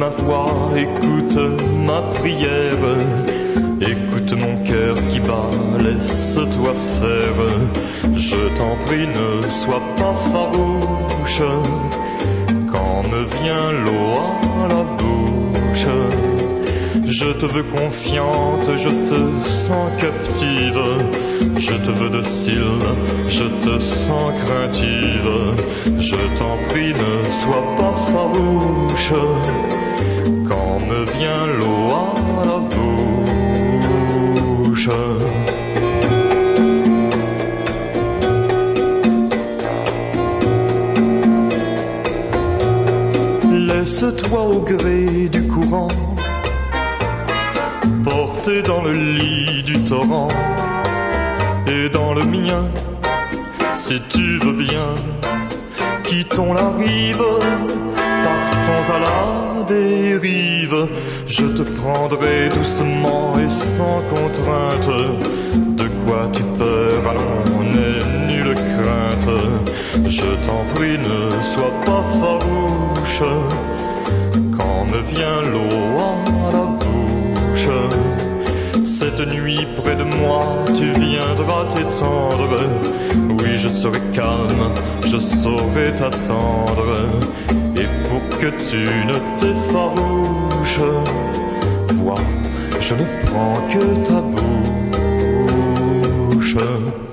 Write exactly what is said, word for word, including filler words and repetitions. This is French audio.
voix, écoute ma prière, écoute mon cœur qui bat, laisse-toi faire. Je t'en prie, ne sois pas farouche quand me vient l'eau à la bouche. Je te veux confiante, je te sens captive, je te veux docile, je te sens craintive. Je t'en prie, ne sois pas farouche quand me vient l'eau à la bouche. Laisse-toi au gré du courant, porté dans le lit du torrent et dans le mien, si tu veux bien. Quittons la rive, partons à la dérive. Je te prendrai doucement et sans contrainte. De quoi tu peur, allons, n'aie nulle crainte. Je t'en prie, ne sois pas farouche quand me vient l'eau à la bouche. Cette nuit près de moi, tu viendras t'étendre. Oui, je serai calme, je saurai t'attendre. Et pour que tu ne t'effarouches, vois, je ne prends que ta bouche.